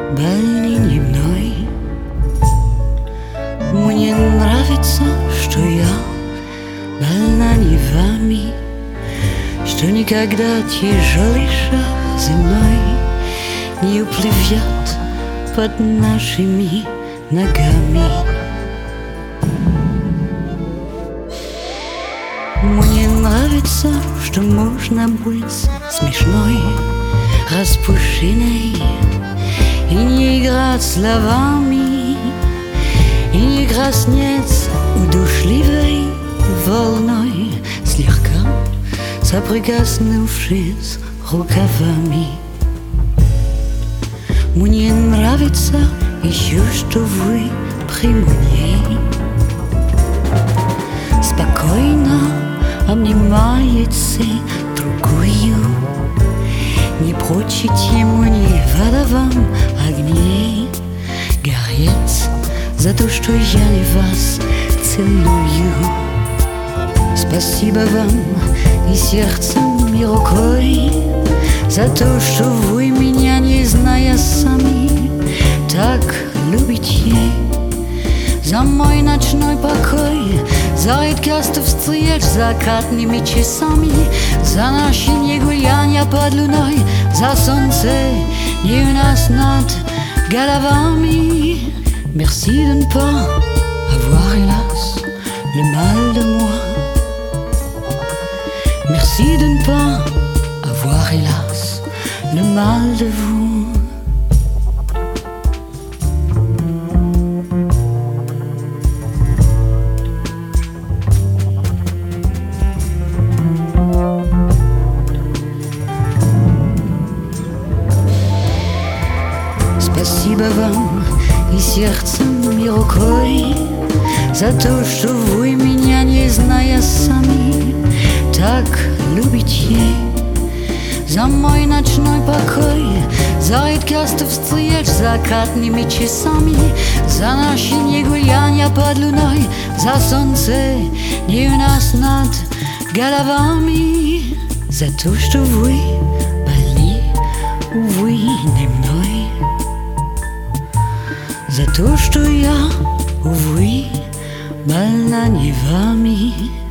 больнине мной. Мне нравится, что я больна не вами, что никогда тяжелый шаг земной не уплывет под нашими ногами. Мне нравится, что можно быть смешной, распущенной, и не играть словами, и не краснеть удушливой волной, слегка соприкоснувшись рукавами. Мне нравится еще, что вы при мне спокойно обнимаете другую, не прочите мне водовам огней гореть за то, что я не вас целую. Спасибо вам и сердцем, и рукой за то, что вы меня, не зная сами, так любите. За мой ночной покой, за редкость встреч закатными часами, за наши негулянья под луной, за солнце не у нас над головами. Merci de ne pas avoir hélas le mal de moi. Merci de ne pas avoir hélas le mal de vous. Спасибо вам и сердцем, и рукой за то, что вы меня, не зная сами, так любите. За мой ночной покой, за редкость встреч закатными часами, за наши негулянья под луной, за солнце не у нас над головами, за то, что вы больны, увы, не мной, за то, что я, увы, больна не вами.